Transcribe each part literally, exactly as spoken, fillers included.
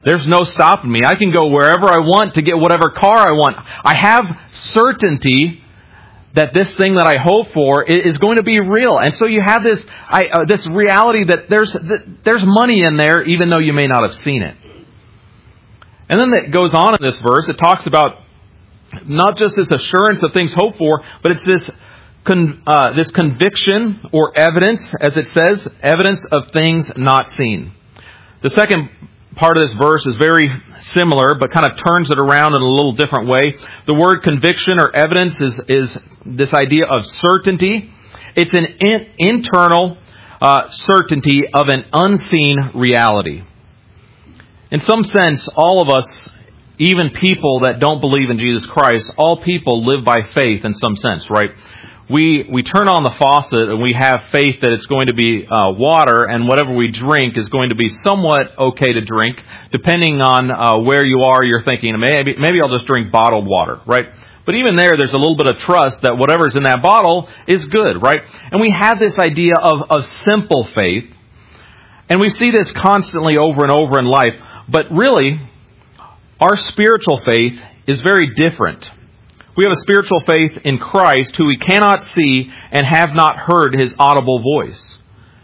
There's no stopping me. I can go wherever I want to get whatever car I want. I have certainty that this thing that I hope for is going to be real. And so you have this I, uh, this reality that there's that there's money in there, even though you may not have seen it. And then it goes on in this verse. It talks about not just this assurance of things hoped for, but it's this con, uh, this conviction or evidence, as it says, evidence of things not seen. The second part of this verse is very similar, but kind of turns it around in a little different way. The word conviction or evidence is, is this idea of certainty. It's an in, internal uh, certainty of an unseen reality. In some sense, all of us, even people that don't believe in Jesus Christ, all people live by faith in some sense, right? We we turn on the faucet and we have faith that it's going to be uh, water, and whatever we drink is going to be somewhat okay to drink, depending on uh, where you are. You're thinking, maybe maybe I'll just drink bottled water, right? But even there, there's a little bit of trust that whatever's in that bottle is good, right? And we have this idea of, of simple faith, and we see this constantly over and over in life. But really, our spiritual faith is very different. We have a spiritual faith in Christ who we cannot see and have not heard His audible voice.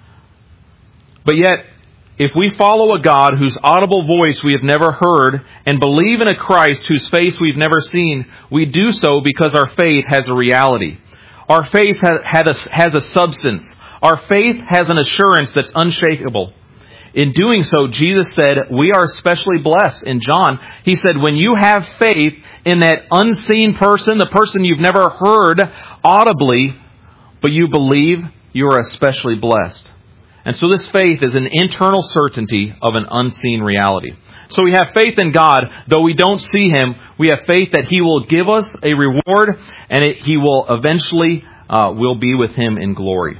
But yet, if we follow a God whose audible voice we have never heard and believe in a Christ whose face we've never seen, we do so because our faith has a reality. Our faith has a substance. Our faith has an assurance that's unshakable. In doing so, Jesus said, we are especially blessed. In John, He said, when you have faith in that unseen person, the person you've never heard audibly, but you believe, you are especially blessed. And so this faith is an internal certainty of an unseen reality. So we have faith in God, though we don't see Him. We have faith that He will give us a reward, and it, He will eventually uh, will be with Him in glory.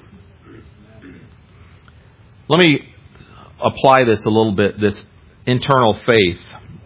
Let me apply this a little bit, this internal faith,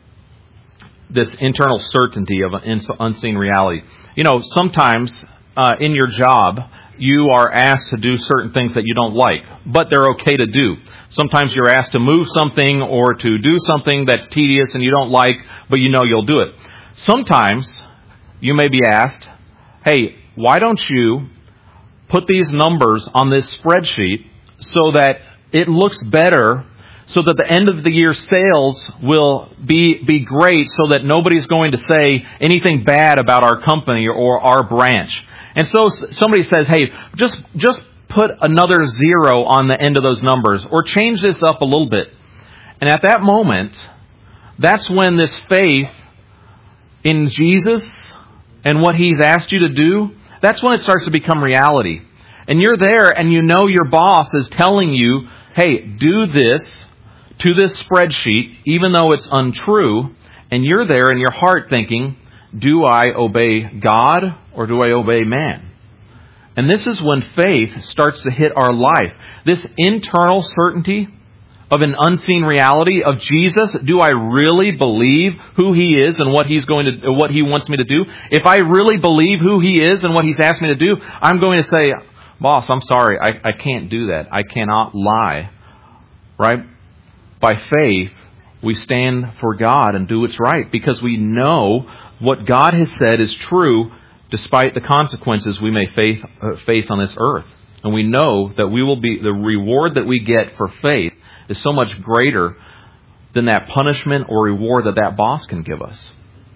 this internal certainty of an unseen reality. You know, sometimes uh, in your job, you are asked to do certain things that you don't like, but they're okay to do. Sometimes you're asked to move something or to do something that's tedious and you don't like, but you know you'll do it. Sometimes you may be asked, hey, why don't you put these numbers on this spreadsheet so that it looks better, so that the end of the year sales will be be great, so that nobody's going to say anything bad about our company or our branch. And so somebody says, hey, just just put another zero on the end of those numbers, or change this up a little bit. And at that moment, that's when this faith in Jesus and what He's asked you to do, that's when it starts to become reality. And you're there and you know your boss is telling you, hey, do this to this spreadsheet, even though it's untrue. And you're there in your heart thinking, do I obey God or do I obey man? And this is when faith starts to hit our life. This internal certainty of an unseen reality of Jesus. Do I really believe who He is and what He's going to, what He wants me to do? If I really believe who He is and what He's asked me to do, I'm going to say, boss, I'm sorry, I, I can't do that. I cannot lie. Right? By faith, we stand for God and do what's right because we know what God has said is true despite the consequences we may face, uh, face on this earth. And we know that we will be, the reward that we get for faith is so much greater than that punishment or reward that that boss can give us.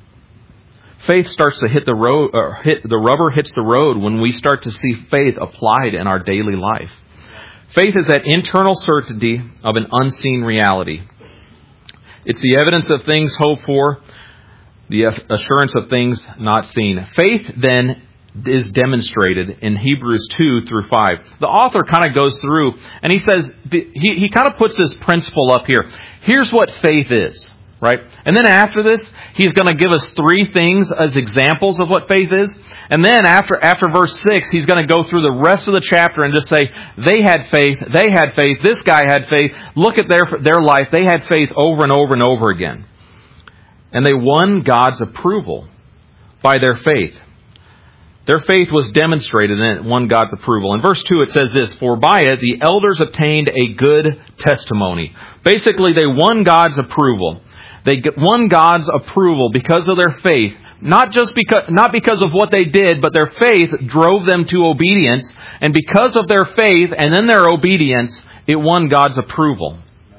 Faith starts to hit the road, or hit the rubber hits the road when we start to see faith applied in our daily life. Faith is that internal certainty of an unseen reality. It's the evidence of things hoped for, the assurance of things not seen. Faith then is demonstrated in Hebrews two through five. The author kind of goes through and he says, he, he kind of puts this principle up here. Here's what faith is. Right? And then after this, he's going to give us three things as examples of what faith is. And then after after verse six, he's going to go through the rest of the chapter and just say, they had faith, they had faith, this guy had faith. Look at their their life. They had faith over and over and over again. And they won God's approval by their faith. Their faith was demonstrated and it won God's approval. In verse two it says this, for by it the elders obtained a good testimony. Basically, they won God's approval. They won God's approval because of their faith. Not just because, not because of what they did, but their faith drove them to obedience. And because of their faith and then their obedience, it won God's approval.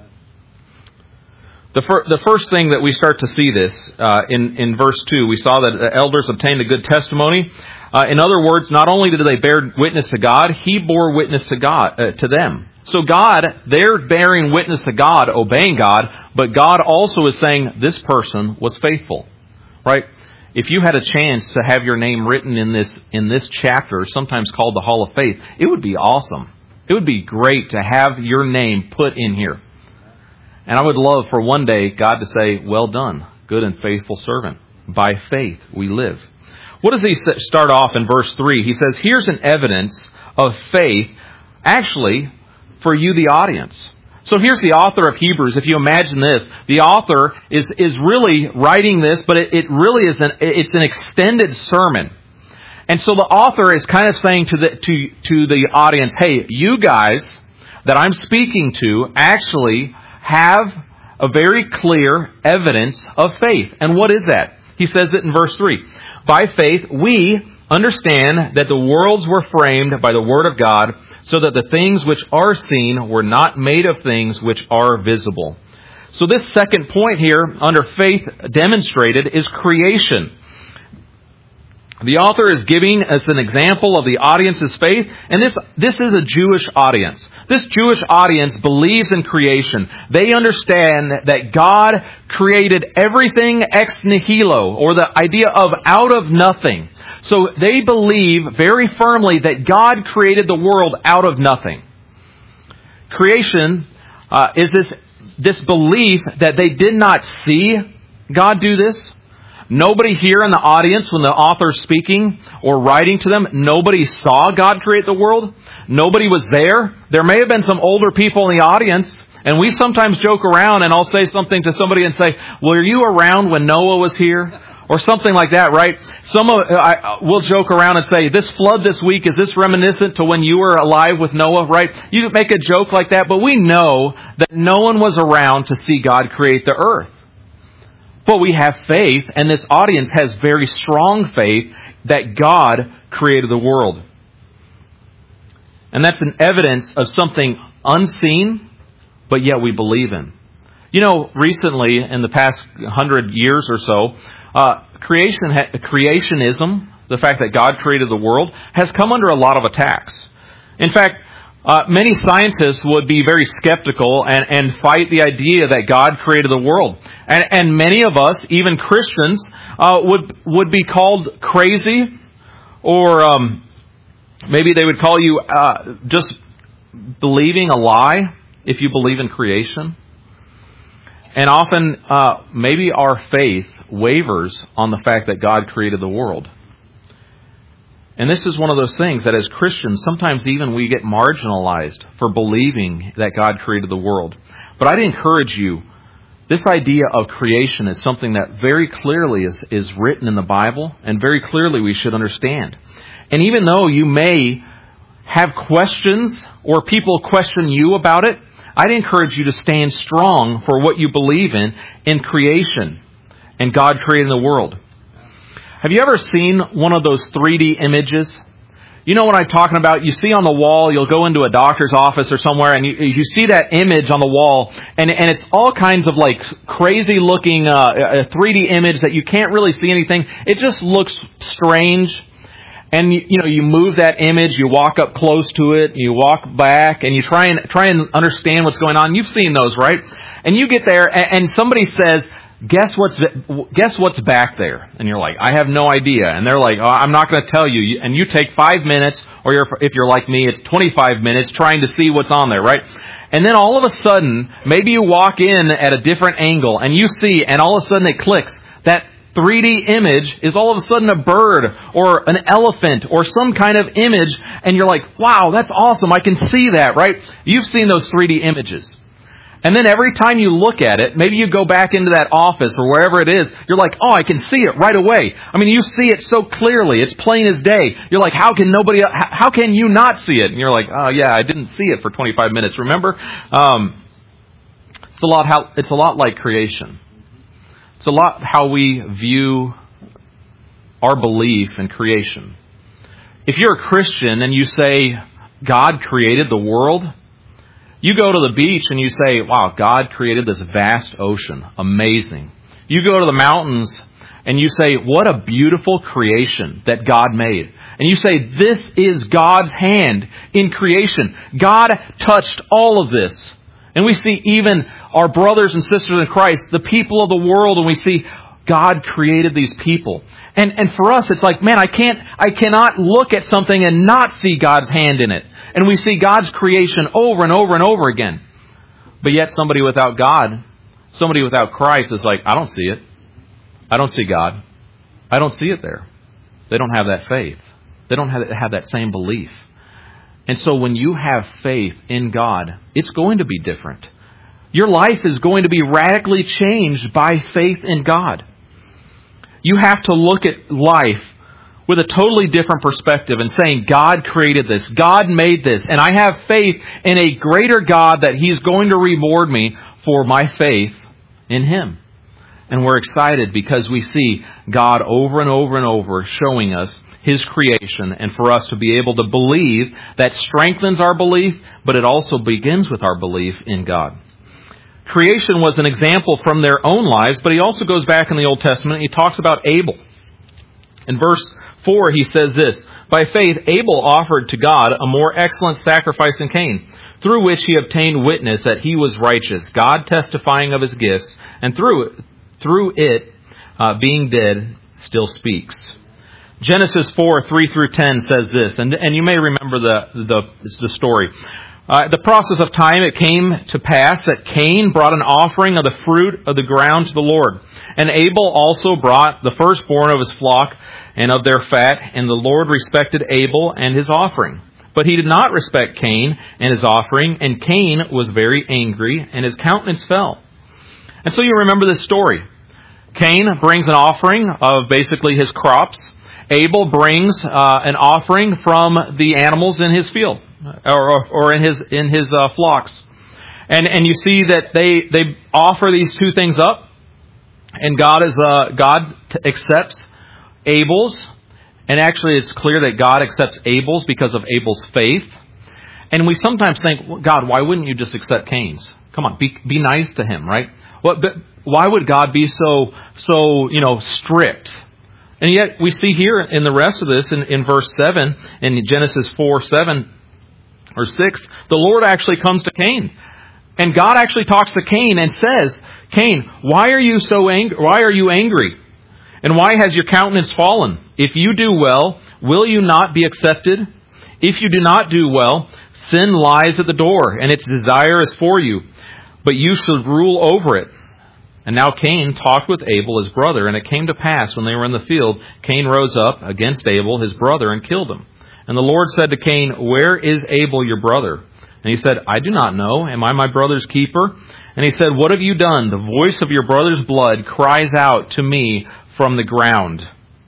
The, fir- the first thing that we start to see this uh, in, in verse two, we saw that the elders obtained a good testimony. Uh, in other words, not only did they bear witness to God, He bore witness to God, uh, to them. So God, they're bearing witness to God, obeying God, but God also is saying this person was faithful, right? If you had a chance to have your name written in this in this chapter, sometimes called the Hall of Faith, it would be awesome. It would be great to have your name put in here. And I would love for one day God to say, well done, good and faithful servant. By faith we live. What does he start off in verse three? He says, here's an evidence of faith, actually, for you, the audience. So here's the author of Hebrews. If you imagine this, the author is, is really writing this, but it, it really is an, it's an extended sermon. And so the author is kind of saying to the, to, to the audience, hey, you guys that I'm speaking to actually have a very clear evidence of faith. And what is that? He says it in verse three. By faith, we understand that the worlds were framed by the Word of God, so that the things which are seen were not made of things which are visible. So this second point here, under faith demonstrated, is creation. The author is giving us an example of the audience's faith, and this, this is a Jewish audience. This Jewish audience believes in creation. They understand that God created everything ex nihilo, or the idea of out of nothing. So they believe very firmly that God created the world out of nothing. Creation uh, is this, this belief that they did not see God do this. Nobody here in the audience, when the author's speaking or writing to them, nobody saw God create the world. Nobody was there. There may have been some older people in the audience, and we sometimes joke around, and I'll say something to somebody and say, were you around when Noah was here? Or something like that, right? Some of, I, we'll joke around and say, this flood this week, is this reminiscent to when you were alive with Noah, right? You make a joke like that, but we know that no one was around to see God create the earth. But we have faith, and this audience has very strong faith that God created the world. And that's an evidence of something unseen, but yet we believe in. You know, recently, in the past hundred years or so, uh, creation, creationism, the fact that God created the world, has come under a lot of attacks. In fact, Uh, many scientists would be very skeptical and, and fight the idea that God created the world. And, and many of us, even Christians, uh, would would be called crazy, or um, maybe they would call you uh, just believing a lie if you believe in creation. And often, uh, maybe our faith wavers on the fact that God created the world. And this is one of those things that as Christians, sometimes even we get marginalized for believing that God created the world. But I'd encourage you, this idea of creation is something that very clearly is, is written in the Bible, and very clearly we should understand. And even though you may have questions or people question you about it, I'd encourage you to stand strong for what you believe in, in creation and God creating the world. Have you ever seen one of those three D images? You know what I'm talking about? You see on the wall, you'll go into a doctor's office or somewhere, and you, you see that image on the wall, and, and it's all kinds of like crazy looking uh, a three D image that you can't really see anything. It just looks strange. And you, you know, you move that image, you walk up close to it, you walk back, and you try and try and understand what's going on. You've seen those, right? And you get there, and, and somebody says, Guess what's guess what's back there? And you're like, I have no idea. And they're like, oh, I'm not going to tell you. And you take five minutes, or you're, if you're like me, it's twenty-five minutes trying to see what's on there, right? And then all of a sudden, maybe you walk in at a different angle, and you see, and all of a sudden it clicks. That three D image is all of a sudden a bird, or an elephant, or some kind of image, and you're like, wow, that's awesome. I can see that, right? You've seen those three D images. And then every time you look at it, maybe you go back into that office or wherever it is, you're like, oh, I can see it right away. I mean, you see it so clearly. It's plain as day. You're like, how can nobody, how can you not see it? And you're like, oh yeah, I didn't see it for twenty-five minutes. Remember? Um, it's a lot how, it's a lot like creation. It's a lot how we view our belief in creation. If you're a Christian and you say God created the world, you go to the beach and you say, wow, God created this vast ocean. Amazing. You go to the mountains and you say, what a beautiful creation that God made. And you say, this is God's hand in creation. God touched all of this. And we see even our brothers and sisters in Christ, the people of the world, and we see God created these people. And and for us, it's like, man, I can't, I cannot look at something and not see God's hand in it. And we see God's creation over and over and over again. But yet somebody without God, somebody without Christ is like, I don't see it. I don't see God. I don't see it there. They don't have that faith. They don't have, have that same belief. And so when you have faith in God, it's going to be different. Your life is going to be radically changed by faith in God. You have to look at life with a totally different perspective and saying, God created this. God made this. And I have faith in a greater God that He's going to reward me for my faith in Him. And we're excited because we see God over and over and over showing us His creation, and for us to be able to believe, that strengthens our belief, but it also begins with our belief in God. Creation was an example from their own lives, but he also goes back in the Old Testament and he talks about Abel. In verse four, he says this, by faith, Abel offered to God a more excellent sacrifice than Cain, through which he obtained witness that he was righteous, God testifying of his gifts, and through it, through it uh, being dead, still speaks. Genesis four, three through ten says this, and, and you may remember the, the, the story. Uh, the process of time, it came to pass that Cain brought an offering of the fruit of the ground to the Lord. And Abel also brought the firstborn of his flock and of their fat, and the Lord respected Abel and his offering. But he did not respect Cain and his offering, and Cain was very angry, and his countenance fell. And so you remember this story. Cain brings an offering of basically his crops. Abel brings uh, an offering from the animals in his field. Or, or in his in his uh, flocks, and and you see that they they offer these two things up, and God is uh, God accepts Abel's, and actually it's clear that God accepts Abel's because of Abel's faith. And we sometimes think, well, God, why wouldn't you just accept Cain's? Come on, be be nice to him, right? What? But why would God be so so you know strict? And yet we see here in the rest of this in, in verse seven in Genesis four seven. Or six, the Lord actually comes to Cain. And God actually talks to Cain and says, Cain, why are you so angry? Why are you angry? And why has your countenance fallen? If you do well, will you not be accepted? If you do not do well, sin lies at the door, and its desire is for you, but you should rule over it. And now Cain talked with Abel, his brother, and it came to pass when they were in the field, Cain rose up against Abel, his brother, and killed him. And the Lord said to Cain, where is Abel your brother? And he said, I do not know. Am I my brother's keeper? And he said, what have you done? The voice of your brother's blood cries out to me from the ground.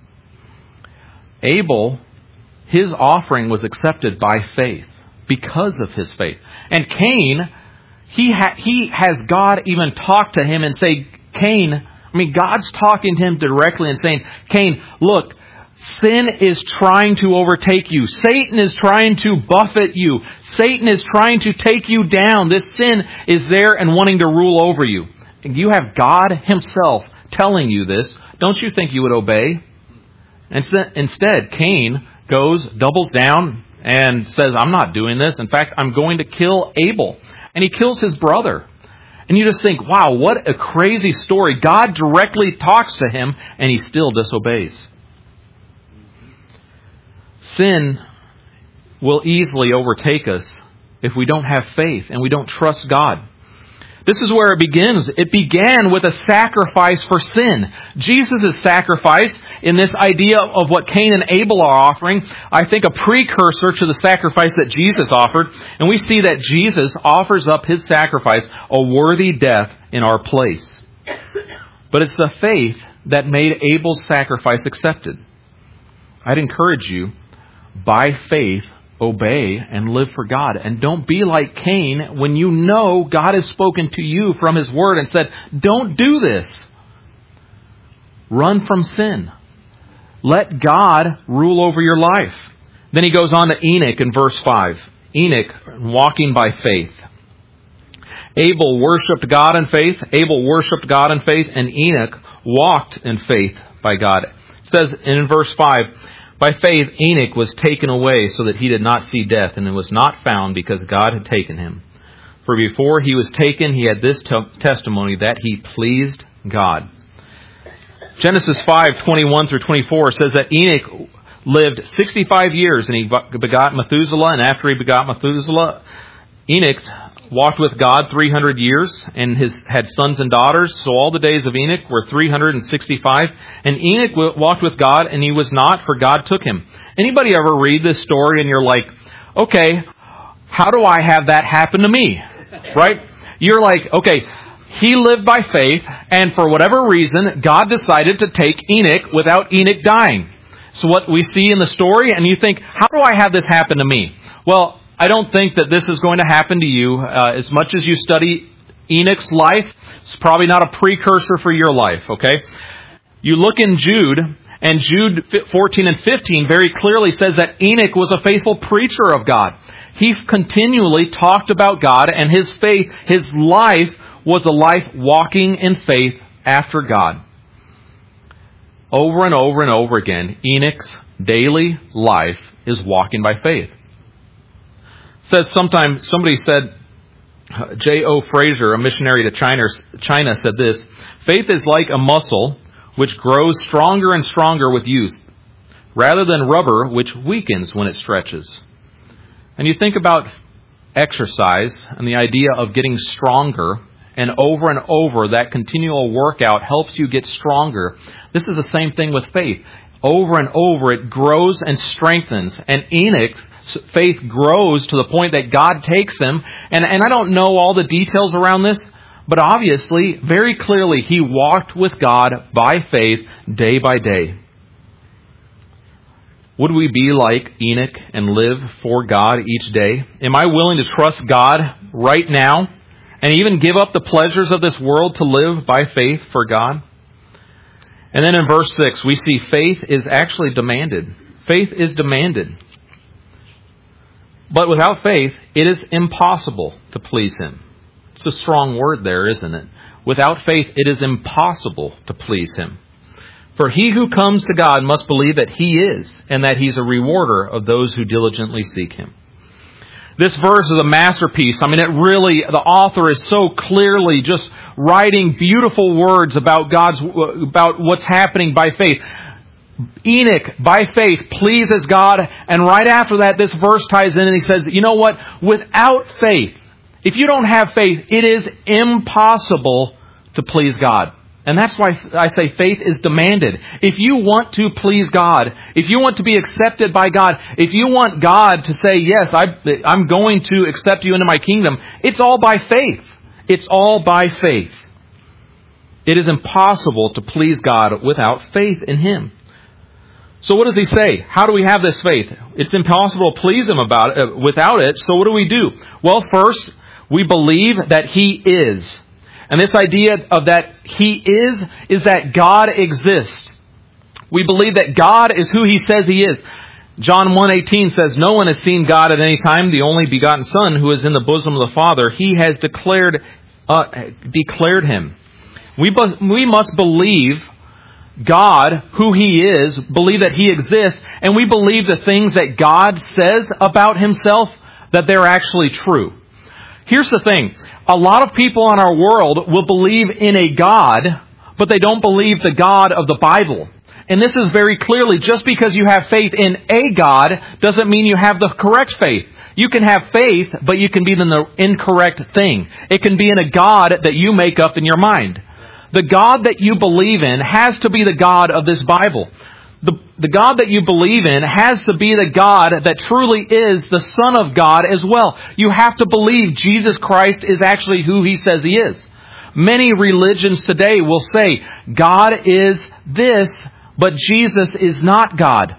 Abel, his offering was accepted by faith because of his faith. And Cain, he ha- he has God even talk to him and say, Cain, I mean, God's talking to him directly and saying, Cain, look, sin is trying to overtake you. Satan is trying to buffet you. Satan is trying to take you down. This sin is there and wanting to rule over you. And you have God Himself telling you this. Don't you think you would obey? Instead, Cain goes, doubles down, and says, I'm not doing this. In fact, I'm going to kill Abel. And he kills his brother. And you just think, wow, what a crazy story. God directly talks to him, and he still disobeys. Sin will easily overtake us if we don't have faith and we don't trust God. This is where it begins. It began with a sacrifice for sin. Jesus' sacrifice in this idea of what Cain and Abel are offering, I think a precursor to the sacrifice that Jesus offered. And we see that Jesus offers up His sacrifice, a worthy death in our place. But it's the faith that made Abel's sacrifice accepted. I'd encourage you, by faith, obey and live for God. And don't be like Cain when you know God has spoken to you from His Word and said, don't do this. Run from sin. Let God rule over your life. Then he goes on to Enoch in verse five. Enoch, walking by faith. Abel worshipped God in faith. Abel worshipped God in faith, and Enoch walked in faith by God. It says in verse five, by faith Enoch was taken away so that he did not see death, and it was not found because God had taken him. For before he was taken, he had this te- testimony that he pleased God. Genesis five, twenty-one through twenty-four says that Enoch lived sixty-five years, and he begot Methuselah, and after he begot Methuselah, Enoch walked with God three hundred years, and his had sons and daughters. So all the days of Enoch were three hundred sixty-five. And Enoch walked with God, and he was not, for God took him. Anybody ever read this story and you're like, okay, how do I have that happen to me? Right? You're like, okay, he lived by faith, and for whatever reason, God decided to take Enoch without Enoch dying. So what we see in the story, and you think, how do I have this happen to me? Well, I don't think that this is going to happen to you. Uh, as much as you study Enoch's life, it's probably not a precursor for your life, okay? You look in Jude, and Jude fourteen and fifteen very clearly says that Enoch was a faithful preacher of God. He continually talked about God, and his faith, his life was a life walking in faith after God. Over and over and over again, Enoch's daily life is walking by faith. Says sometime, somebody said, J O Fraser, a missionary to China, China, said this, faith is like a muscle which grows stronger and stronger with use, rather than rubber which weakens when it stretches. And you think about exercise and the idea of getting stronger, and over and over that continual workout helps you get stronger. This is the same thing with faith. Over and over it grows and strengthens. And Enoch's faith grows to the point that God takes him. And, and I don't know all the details around this, but obviously, very clearly, he walked with God by faith day by day. Would we be like Enoch and live for God each day? Am I willing to trust God right now and even give up the pleasures of this world to live by faith for God? And then in verse six, we see faith is actually demanded. Faith is demanded. But without faith, it is impossible to please Him. It's a strong word there, isn't it? Without faith, it is impossible to please Him. For he who comes to God must believe that He is, and that He's a rewarder of those who diligently seek Him. This verse is a masterpiece. I mean, it really, the author is so clearly just writing beautiful words about God's, about what's happening by faith. Enoch, by faith, pleases God. And right after that, this verse ties in and he says, you know what? Without faith, if you don't have faith, it is impossible to please God. And that's why I say faith is demanded. If you want to please God, if you want to be accepted by God, if you want God to say, yes, I, I'm going to accept you into my kingdom, it's all by faith. It's all by faith. It is impossible to please God without faith in Him. So what does he say? How do we have this faith? It's impossible to please Him about it, uh, without it. So what do we do? Well, first, we believe that He is. And this idea of that He is, is that God exists. We believe that God is who He says He is. John one eighteen says, no one has seen God at any time. The only begotten Son who is in the bosom of the Father, He has declared uh, declared Him. We, bu- we must believe God, who He is, believe that He exists, and we believe the things that God says about Himself, that they're actually true. Here's the thing. A lot of people in our world will believe in a God, but they don't believe the God of the Bible. And this is very clearly, just because you have faith in a God doesn't mean you have the correct faith. You can have faith, but you can be in the incorrect thing. It can be in a God that you make up in your mind. The God that you believe in has to be the God of this Bible. The, the God that you believe in has to be the God that truly is the Son of God as well. You have to believe Jesus Christ is actually who He says He is. Many religions today will say, God is this, but Jesus is not God.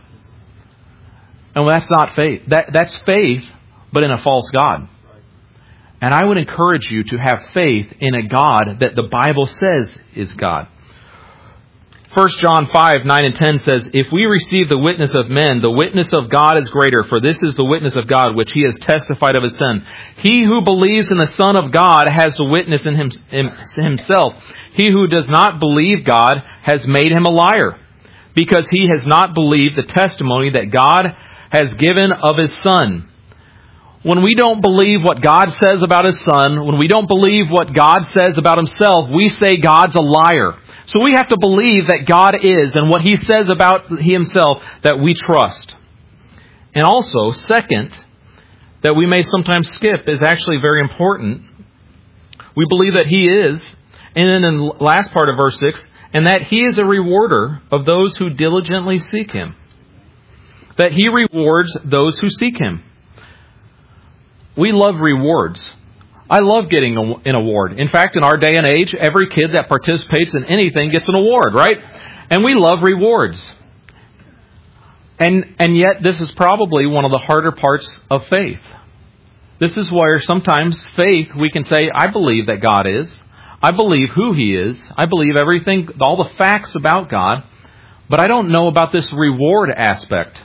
And that's not faith. That, that's faith, but in a false God. And I would encourage you to have faith in a God that the Bible says is God. First John five, nine and ten says, "If we receive the witness of men, the witness of God is greater, for this is the witness of God, which he has testified of his Son. He who believes in the Son of God has the witness in him, in himself. He who does not believe God has made him a liar, because he has not believed the testimony that God has given of his Son." When we don't believe what God says about his Son, when we don't believe what God says about himself, we say God's a liar. So we have to believe that God is, and what he says about himself that we trust. And also, second, that we may sometimes skip is actually very important. We believe that he is, and then in the last part of verse six, and that he is a rewarder of those who diligently seek him. That he rewards those who seek him. We love rewards. I love getting an award. In fact, in our day and age, every kid that participates in anything gets an award, right? And we love rewards. And and yet, this is probably one of the harder parts of faith. This is where sometimes faith, we can say, I believe that God is. I believe who he is. I believe everything, all the facts about God. But I don't know about this reward aspect.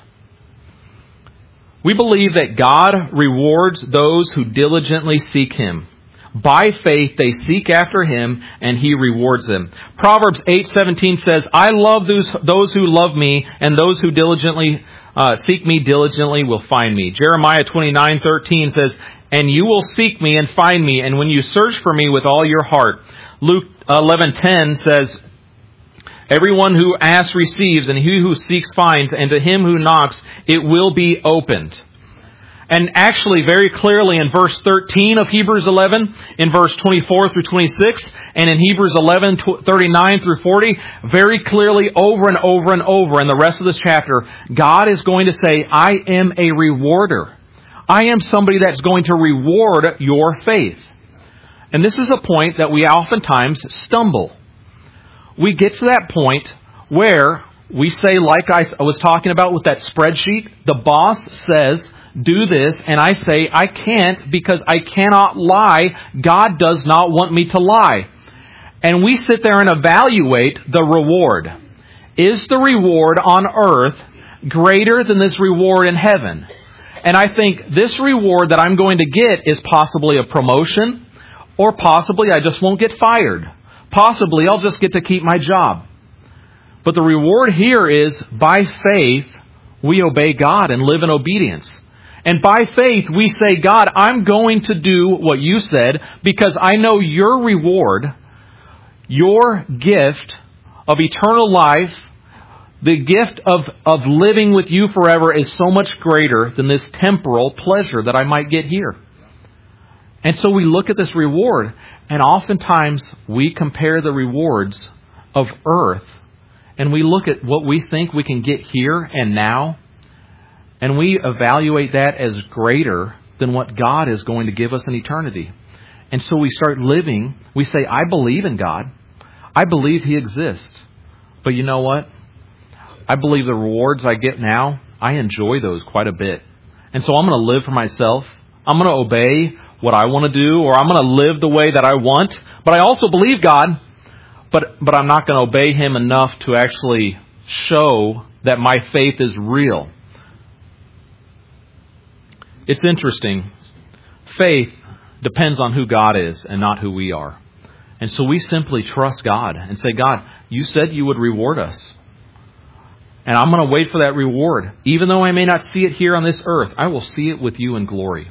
We believe that God rewards those who diligently seek him. By faith, they seek after him, and he rewards them. Proverbs eight seventeen says, "I love those, those who love me, and those who diligently uh, seek me diligently will find me." Jeremiah twenty-nine thirteen says, "And you will seek me and find me, and when you search for me with all your heart." Luke eleven ten says, "Everyone who asks receives, and he who seeks finds, and to him who knocks it will be opened." And actually, very clearly in verse thirteen of Hebrews eleven, in verse twenty-four through twenty-six, and in Hebrews eleven, thirty-nine through forty, very clearly over and over and over in the rest of this chapter, God is going to say, I am a rewarder. I am somebody that's going to reward your faith. And this is a point that we oftentimes stumble. We get to that point where we say, like I was talking about with that spreadsheet, the boss says, do this, and I say, I can't because I cannot lie. God does not want me to lie. And we sit there and evaluate the reward. Is the reward on earth greater than this reward in heaven? And I think this reward that I'm going to get is possibly a promotion, or possibly I just won't get fired. Possibly I'll just get to keep my job. But the reward here is, by faith, we obey God and live in obedience. And by faith, we say, God, I'm going to do what you said because I know your reward, your gift of eternal life, the gift of, of living with you forever is so much greater than this temporal pleasure that I might get here. And so we look at this reward, and oftentimes we compare the rewards of earth, and we look at what we think we can get here and now, and we evaluate that as greater than what God is going to give us in eternity. And so we start living, we say, I believe in God. I believe he exists. But you know what? I believe the rewards I get now, I enjoy those quite a bit. And so I'm going to live for myself. I'm going to obey what I want to do, or I'm going to live the way that I want. But I also believe God, but, but I'm not going to obey him enough to actually show that my faith is real. It's interesting. Faith depends on who God is and not who we are. And so we simply trust God and say, God, you said you would reward us. And I'm going to wait for that reward. Even though I may not see it here on this earth, I will see it with you in glory.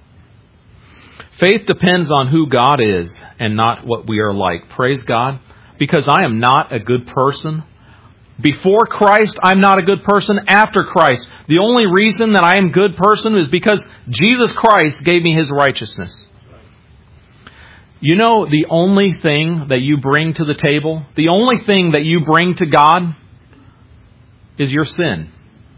Faith depends on who God is and not what we are like. Praise God. Because I am not a good person. Before Christ, I'm not a good person. After Christ, the only reason that I am a good person is because Jesus Christ gave me his righteousness. You know, the only thing that you bring to the table, the only thing that you bring to God is your sin.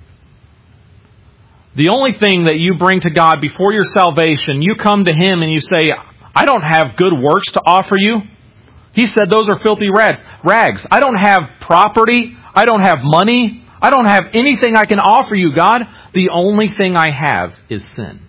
The only thing that you bring to God before your salvation, you come to him and you say, I don't have good works to offer you. He said those are filthy rags. Rags. I don't have property. I don't have money. I don't have anything I can offer you, God. The only thing I have is sin.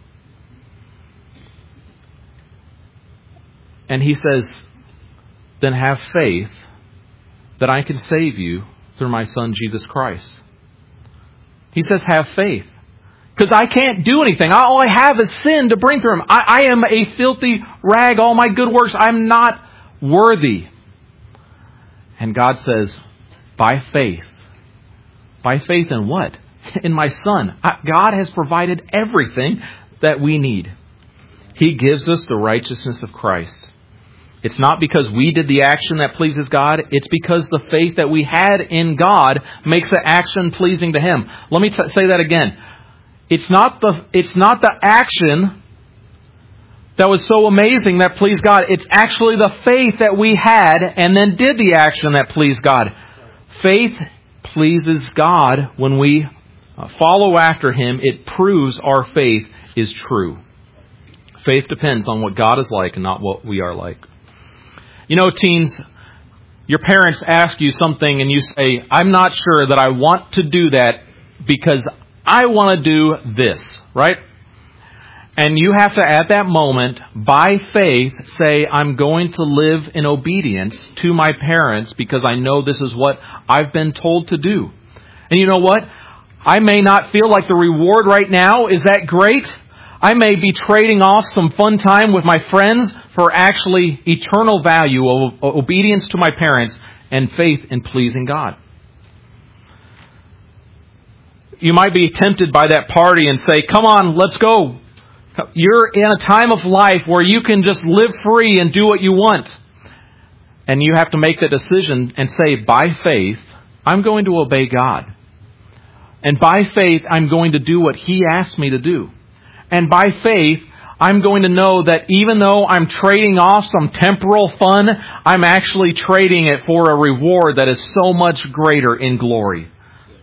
And he says, then have faith that I can save you through my Son, Jesus Christ. He says, have faith. Because I can't do anything. All I have is sin to bring through Him. I, I am a filthy rag. All my good works, I'm not worthy. And God says, by faith. By faith in what? In my Son. God has provided everything that we need. He gives us the righteousness of Christ. It's not because we did the action that pleases God. It's because the faith that we had in God makes the action pleasing to Him. Let me t- say that again. It's not the it's not the action that was so amazing that pleased God. It's actually the faith that we had and then did the action that pleased God. Faith pleases God when we follow after Him. It proves our faith is true. Faith depends on what God is like and not what we are like. You know, teens, your parents ask you something and you say, I'm not sure that I want to do that because I want to do this, right? And you have to, at that moment, by faith, say, I'm going to live in obedience to my parents because I know this is what I've been told to do. And you know what? I may not feel like the reward right now is that great. I may be trading off some fun time with my friends for actually eternal value of obedience to my parents and faith in pleasing God. You might be tempted by that party and say, come on, let's go. You're in a time of life where you can just live free and do what you want. And you have to make that decision and say, by faith, I'm going to obey God. And by faith, I'm going to do what He asked me to do. And by faith, I'm going to know that even though I'm trading off some temporal fun, I'm actually trading it for a reward that is so much greater in glory.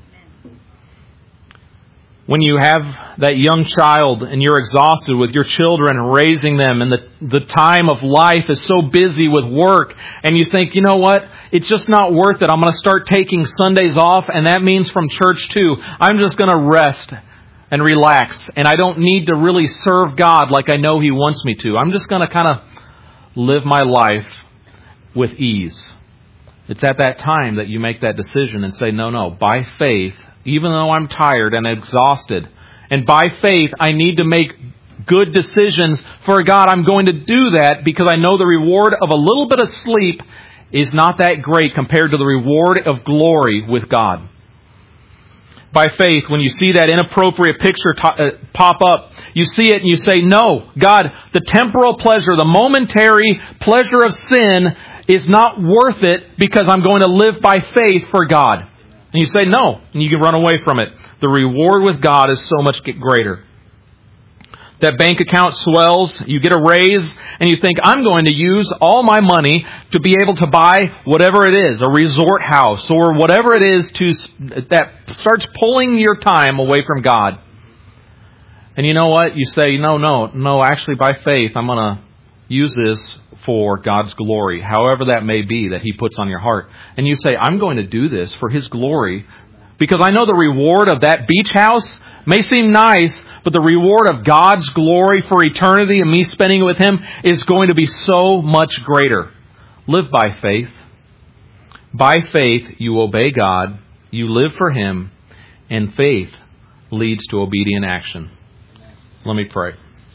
When you have that young child and you're exhausted with your children, raising them, and the, the time of life is so busy with work, and you think, you know what, it's just not worth it. I'm going to start taking Sundays off, and that means from church too. I'm just going to rest and relax, and I don't need to really serve God like I know He wants me to. I'm just going to kind of live my life with ease. It's at that time that you make that decision and say, no, no, by faith, even though I'm tired and exhausted, and by faith I need to make good decisions for God, I'm going to do that because I know the reward of a little bit of sleep is not that great compared to the reward of glory with God. By faith, when you see that inappropriate picture to, uh, pop up, you see it and you say, no, God, the temporal pleasure, the momentary pleasure of sin is not worth it because I'm going to live by faith for God. And you say, no, and you can run away from it. The reward with God is so much greater. That bank account swells, you get a raise, and you think, I'm going to use all my money to be able to buy whatever it is, a resort house, or whatever it is to that starts pulling your time away from God. And you know what? You say, no, no, no, actually by faith, I'm going to use this for God's glory, however that may be that He puts on your heart. And you say, I'm going to do this for His glory because I know the reward of that beach house may seem nice, but the reward of God's glory for eternity and me spending it with Him is going to be so much greater. Live by faith. By faith, you obey God, you live for Him, and faith leads to obedient action. Let me pray.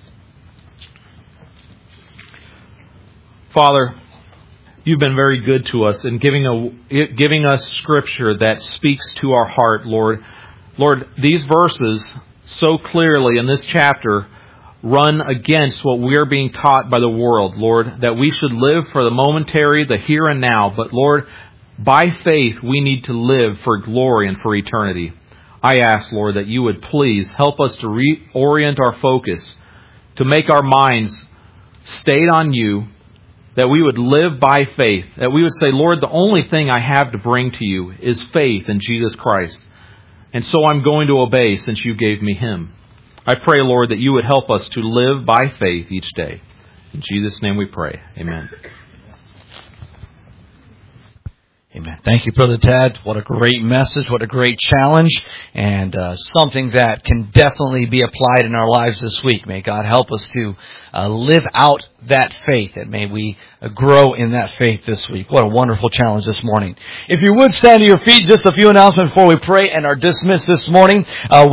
Father, You've been very good to us in giving a, giving us Scripture that speaks to our heart, Lord. Lord, these verses so clearly in this chapter run against what we are being taught by the world, Lord, that we should live for the momentary, the here and now. But Lord, by faith, we need to live for glory and for eternity. I ask, Lord, that You would please help us to reorient our focus, to make our minds stayed on You, that we would live by faith, that we would say, Lord, the only thing I have to bring to You is faith in Jesus Christ. And so I'm going to obey since You gave me Him. I pray, Lord, that You would help us to live by faith each day. In Jesus' name we pray. Amen. Amen. Thank you, Brother Tad. What a great message. What a great challenge. And uh, something that can definitely be applied in our lives this week. May God help us to uh, live out that faith. And may we uh, grow in that faith this week. What a wonderful challenge this morning. If you would stand to your feet, just a few announcements before we pray and are dismissed this morning. Uh,